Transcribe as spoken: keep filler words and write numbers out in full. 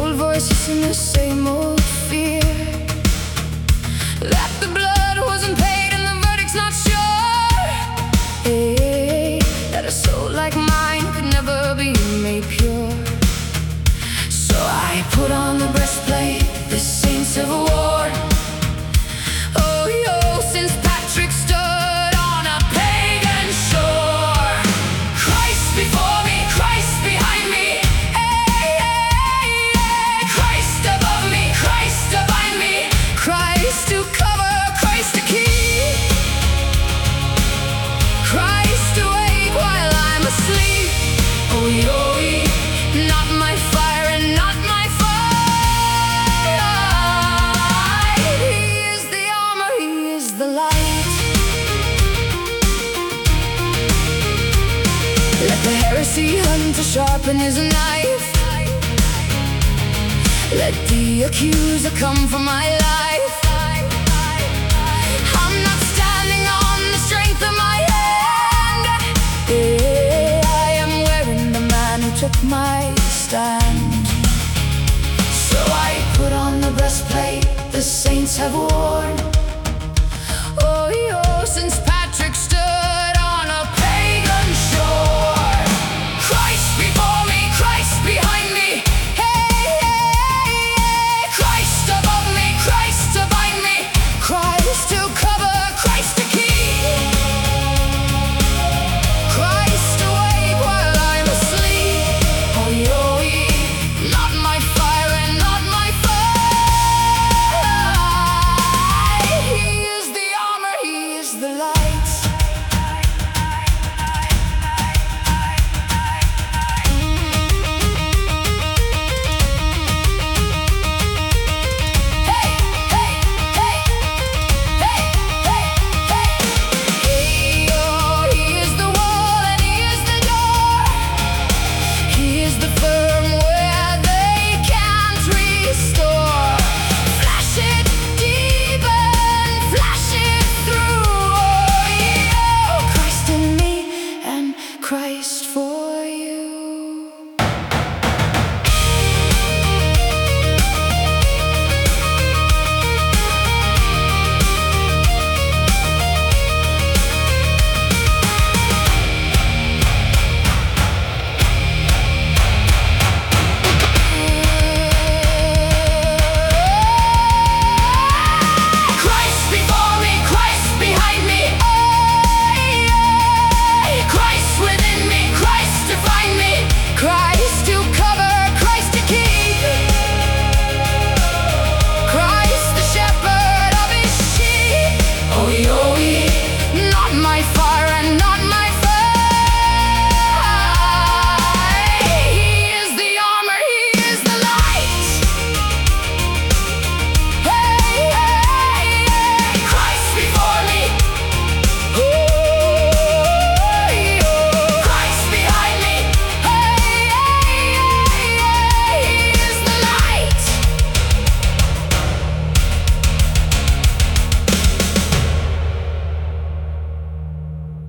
old voices in the same old fear, that the blood wasn't paid and the verdict's not sure. Hey, that a soul like mine could never be made pure. So I put on the breastplate the saints have worn. Oh, yo, since Patrick stood on a pagan shore. Christ before me, Christ behind me, hey, hey, hey. Christ above me, Christ behind me, Christ to cover, Christ to keep, Christ awake while I'm asleep. Oh, yo, not my fire and not my fire. He is the armor, he is the light. Let the heresy hunter sharpen his knife. Let the accuser come for my life. I'm not standing on the strength of my hand. Yeah, I am wearing the man who took my stand. So I put on the breastplate the saints have worn.